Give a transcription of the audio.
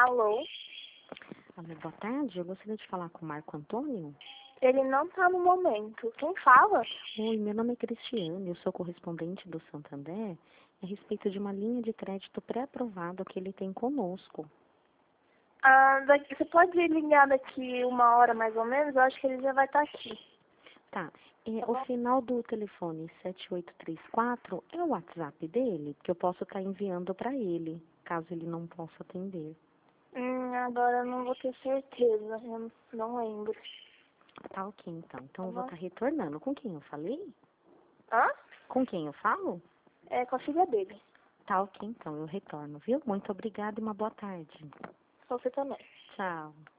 Alô? Alô, boa tarde. Eu gostaria de falar com o Marco Antônio. Ele não tá no momento. Quem fala? Oi, meu nome é Cristiane, eu sou correspondente do Santander a respeito de uma linha de crédito pré-aprovada que ele tem conosco. Você pode ligar daqui 1 hora mais ou menos? Eu acho que ele já vai estar aqui. Tá, Tá o bom? final do telefone 7834 é o WhatsApp dele, que eu posso estar enviando para ele, caso ele não possa atender. Agora eu não vou ter certeza. Eu não lembro. Tá ok, então. Então Tá eu vou bom? estar retornando. Com quem eu falei? Hã? Com quem eu falo? É com a filha dele. Tá ok, então. Eu retorno, viu? Muito obrigada e uma boa tarde. Você também. Tchau.